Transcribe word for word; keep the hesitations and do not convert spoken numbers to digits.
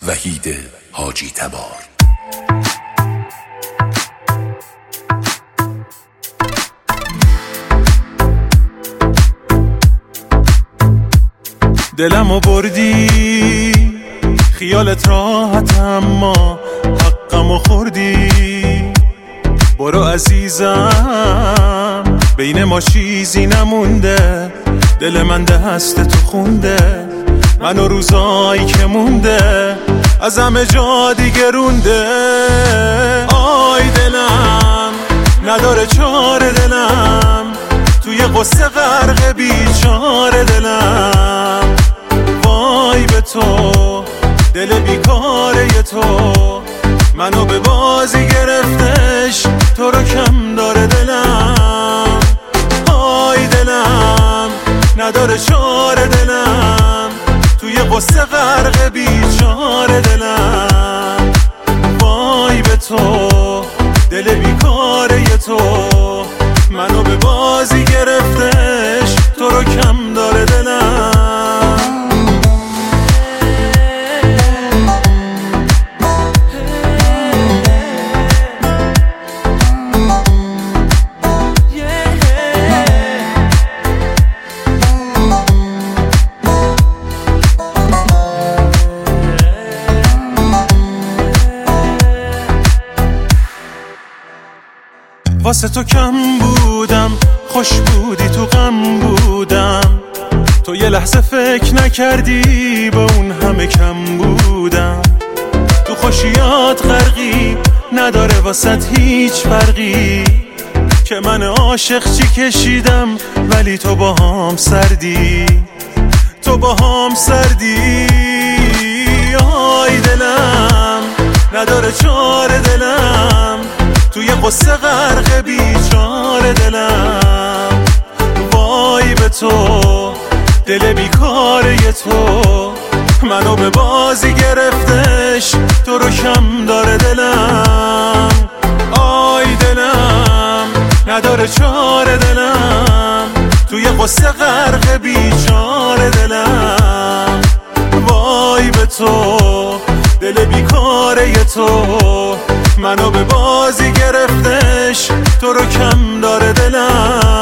وحید حاجی تبار. دلمو بردی خیالت راحت اما حقمو خوردی. برو عزیزم بین ما چیزی نمونده، دل من دست تو خونده، من و روزایی که مونده از همه جا دیگه رونده. آی دلم نداره چاره، دلم توی قصه غرق بیچاره. دلم وای به تو دل بیکاره تو، منو به بازی گرفتش تو رو کم داره. دلم آی دلم نداره چاره، دلم توی قصه غرق بیچاره. دلم وای به تو دل بیکاره تو، منو به بازی گرفتش تو رو کم داره. دلم واسه تو کم بودم، خوش بودی تو غم بودم، تو یه لحظه فکر نکردی به اون همه کم بودم. تو خوشیات غرقی نداره واسط هیچ فرقی، که من عاشق چی کشیدم ولی تو با هم سردی، تو با هم سردی. آی دلم نداره چاره، دلم توی قصه غرق بیچاره. دلم وای به تو دل بیکاره تو، منو به بازی گرفتش تو رو کم داره. دلم آی دلم نداره چاره، دلم توی قصه غرق بیچاره. دلم وای به تو دل بیکاره تو، منو به بازی گرفتش تو رو کم داره. دلم